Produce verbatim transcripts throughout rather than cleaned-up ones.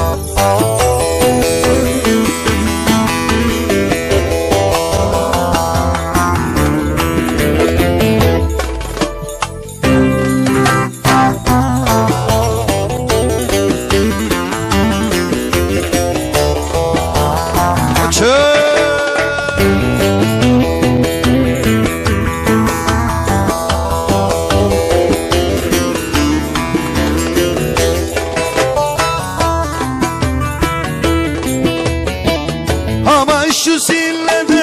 Aman şu zillede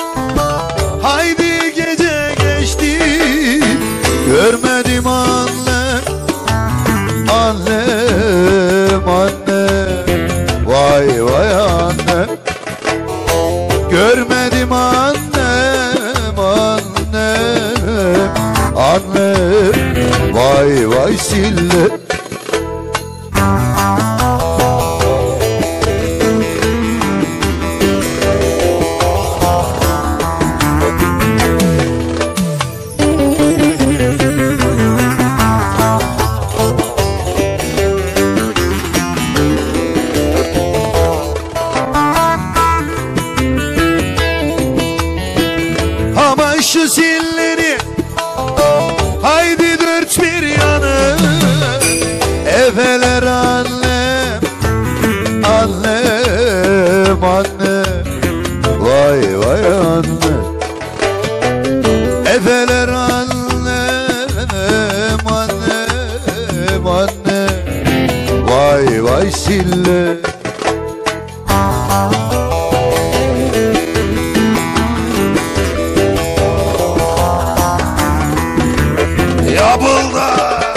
haydi gece geçti, görmedim annem, annem, annem, vay vay annem. Görmedim annem, annem, annem, vay vay zille. Aman şu zilleri haydi dört bir yanı, efeler annem, annem, annem, vay vay annem. Efeler annem, annem, annem, vay vay zille. Yapıldı.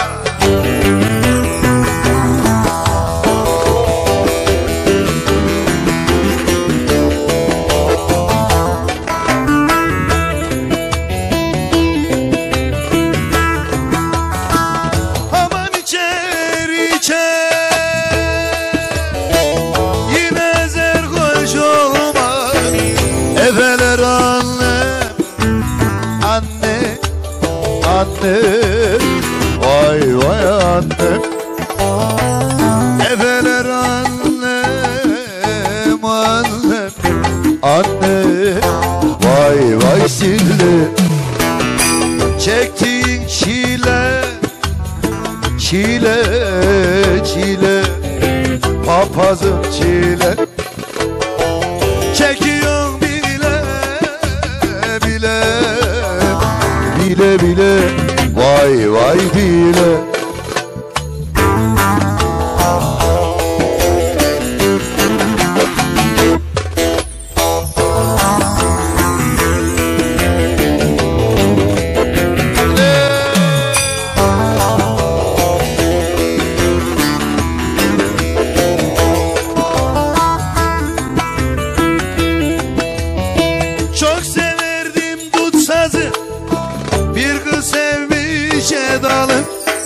Aman içer içer, yine zerhoş olma. Efeler annem, anne, annem, vay vay annem. Efeler annem, annem, annem, vay vay zille. Çektiğin çile, çile, çile, papazım çile. Çekiyorsun bile, bile, bile bile, vay vay bile. Çok severdim tut sazı, bir kız sevmiş edalı.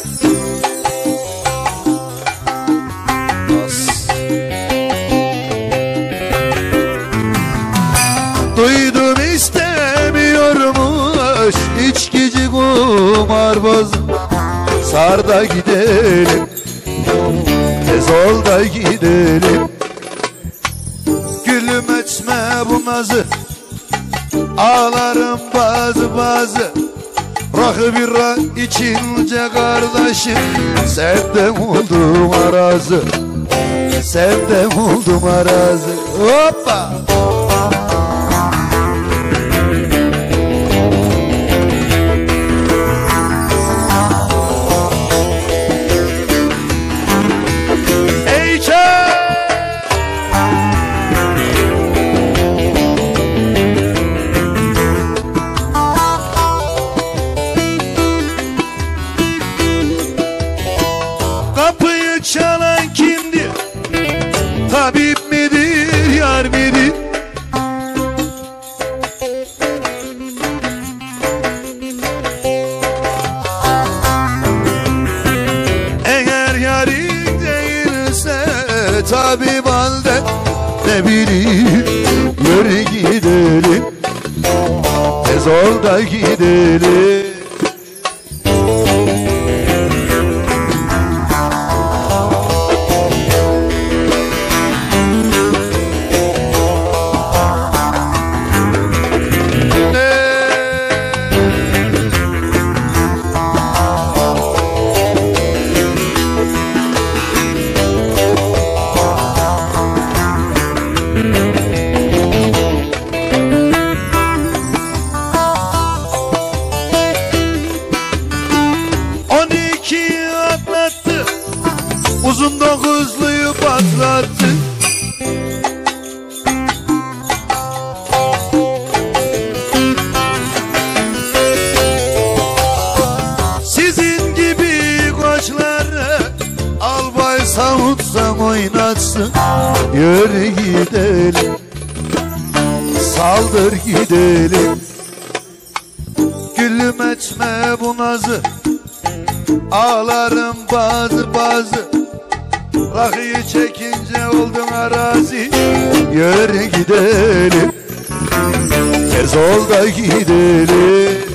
Duydum istemiyormuş içkici kumarbaz. Sar da gidelim, tez ol da gidelim. Gülüm etme bu nazı, ağlarım bazı bazı. Rakı bira içince kardeşim, senden oldum arazı, senden oldum arazı. Hoppa! Kapıyı çalan kimdir? Tabip midir, yar midir? Eğer yarin değilse tabip halde, ne bileyim yürü gidelim, tez ol da gidelim. Uzun dokuzluyu patlattı. Sizin gibi koçları albay savutsan oynatsın. Yürü gidelim, saldır gidelim. Gülüm etme bu nazı, ağlarım bazı bazı. Rakıyı çekince oldun arazi. Yürü gidelim, tez ol da gidelim.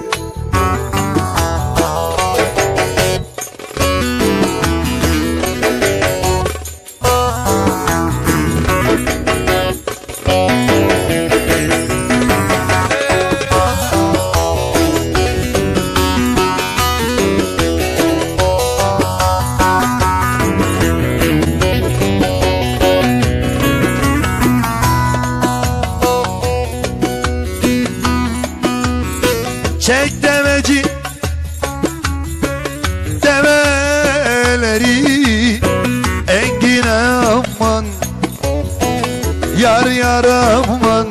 Çek demeci develeri engine aman, yar yar aman.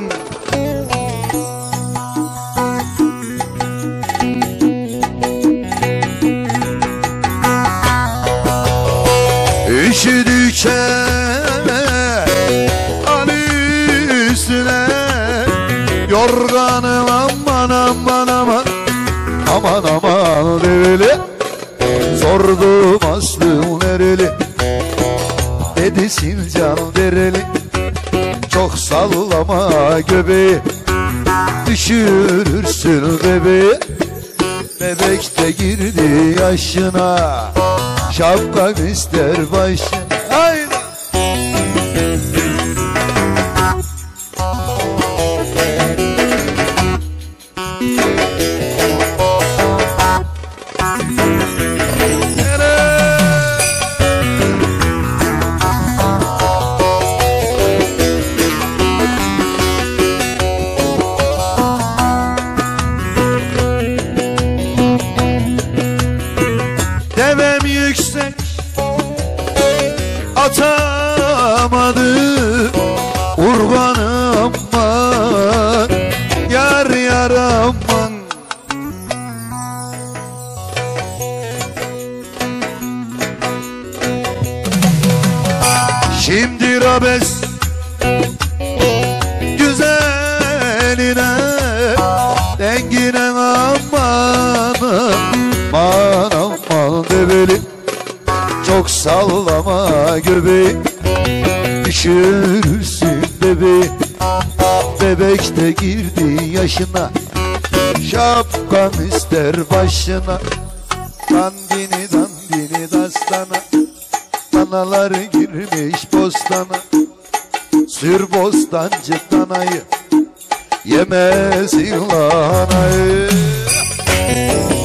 Üşüdükçe al üstüne yorganım aman aman aman. Aman aman develi, sordum aslım nereli. Dedi Sincan dereli, çok sallama göbeği, düşürürsün bebeği. Bebek de girdi yaşına, şapkan ister başına. Haydi. Devem yüksek atamadı, urganı aman, yar yar aman. Şimdi rabes güzeline, dengine aman aman aman develi, çok sallama göbeği, düşürürsün bebeği. Bebek de girdi yaşına, şapkan ister başına. Dandini dandini dastana, danalar girmiş bostana. Sür bostancı danayı, yemesin lahanayı.